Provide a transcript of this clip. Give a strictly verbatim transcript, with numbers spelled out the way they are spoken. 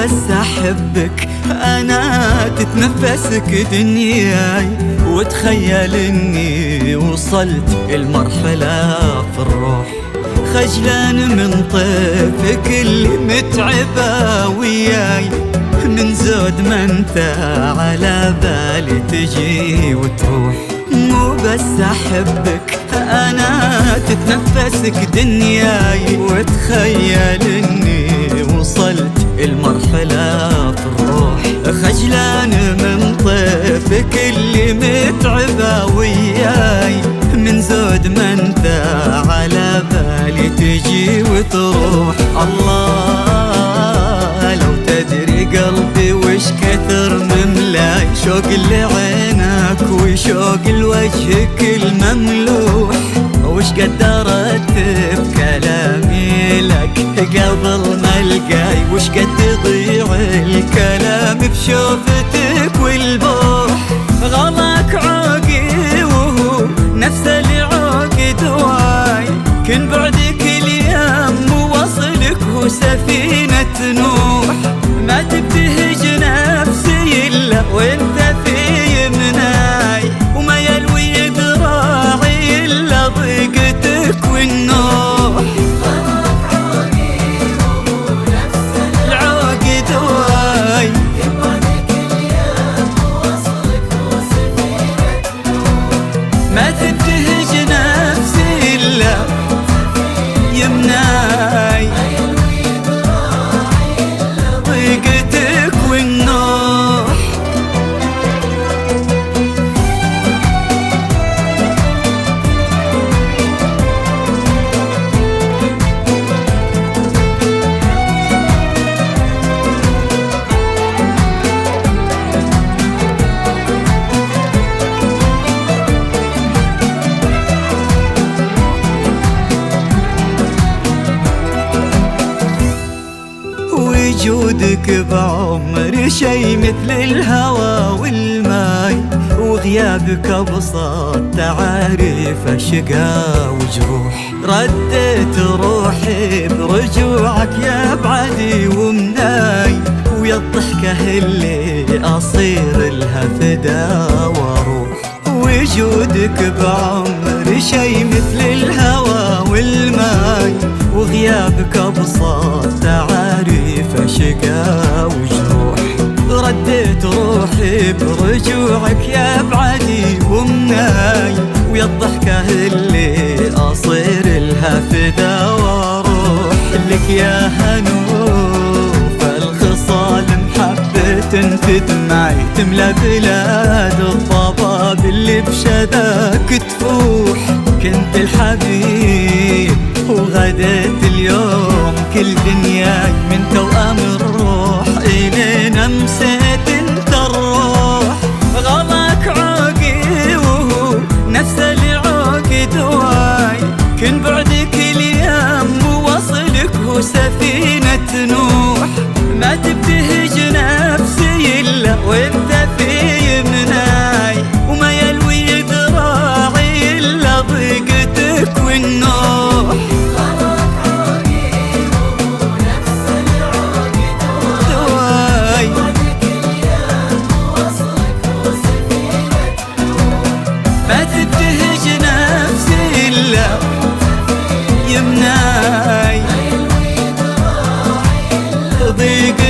بس أحبك أنا تتنفسك دنياي، وتخيل إني وصلت المرحلة في الروح، خجلان من طيفك اللي متعبة وياي، من زود ما انت على بالي تجي وتروح. مو بس أحبك أنا تتنفسك دنياي، وتخيل إني وصلت المرحلة في الروح، خجلان من طيفك اللي متعبة وياي، من زود ما انت على بالي تجي وتروح. الله لو تدري قلبي وش كثر مملاي، شوق لعينك وشوق لوجهك المملوح، وش قد ارتب كلامي لك قبل ما القاي، وش قد يضيع الكلام بشوفتك والبوح. غلاك عوقي وهو نفس اللي عوقد واي، كن بعدك اليوم ووصلك هو سفينة نوح، ما تبتهج نفسي إلا وانت في يمناي، وما يلوي ذراعي إلا ضيقتك والنوح. العوقد واي ما تبتهج نفسي إلا يمناي، ضيقتك والنوح. وجودك بعمري شي مثل الهوى والماي، وغيابك أبسط تعاريف شقا وجروح، رديت روحي برجوعك يا بعدي ومناي، ويا الضحكة اللي أصير لها فدا واروح. وجودك بعمري شي مثل الهوى والماي، وغيابك أبسط تعاريف شقا وجروح، رديت روحي برجوعك يا بعدي ومناي، ويا الضحكة اللي أصير لها فدا واروح. لك يا هنوف الخصال محبة تدمعي، تملى بلاد الضباب اللي بشذاك تفوح، كنت الحبيب وغديت اليوم كل دنياي، من توأم الروح إلين أمسيت انت الروح. غلاك عوقي وهو نفس اللي عوقد واي، كن بعدك اليوم ووصلك هو سفينة نوح، ما تبتهج نفسي إلا وانت في يمناي، وما يلوي ذراعي إلا ضيقتك والنوح. ما تبتهج نفسي إلا يمناي، ضيق